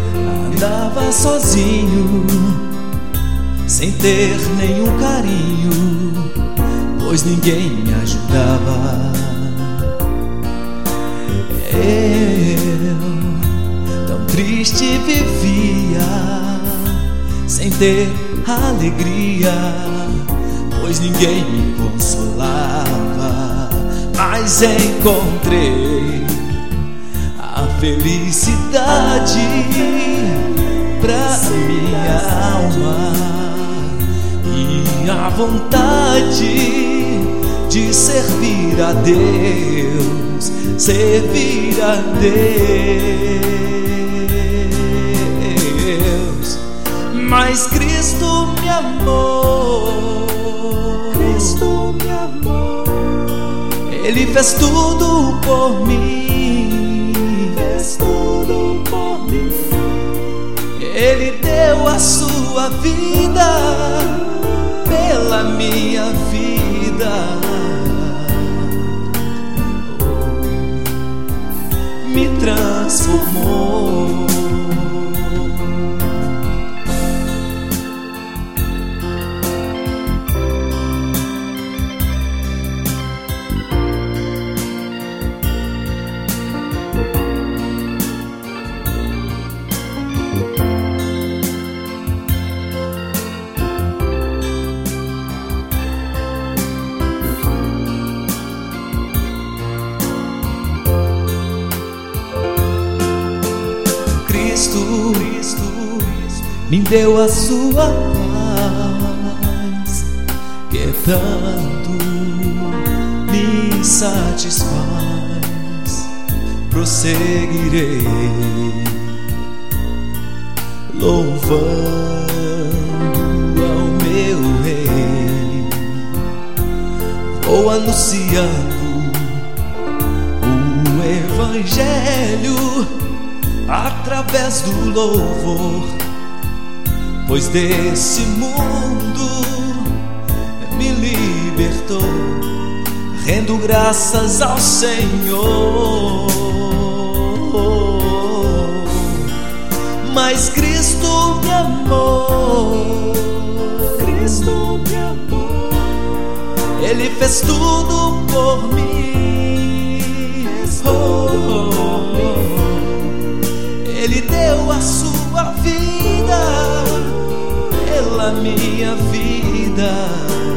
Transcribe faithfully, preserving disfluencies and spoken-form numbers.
andava sozinho, sem ter nenhum carinho, pois ninguém me ajudava. Eu, tão triste, vivia, sem ter alegria, pois ninguém me consolava. Mas encontrei a felicidade pra minha alma e a vontade de servir a Deus, servir a Deus. Mas Cristo me amou, Cristo me amou. Ele fez tudo por mim, fez tudo por mim. Ele deu a sua vida pela minha vida, me transformou. Cristo, Cristo me deu a sua paz, que tanto me satisfaz. Prosseguirei louvando ao meu Rei, vou anunciando o Evangelho através do louvor, pois desse mundo me libertou, rendo graças ao Senhor. Mas Cristo me amou, Cristo me amou. Ele fez tudo por mim, oh, oh, oh. Ele deu a sua vida pela minha vida.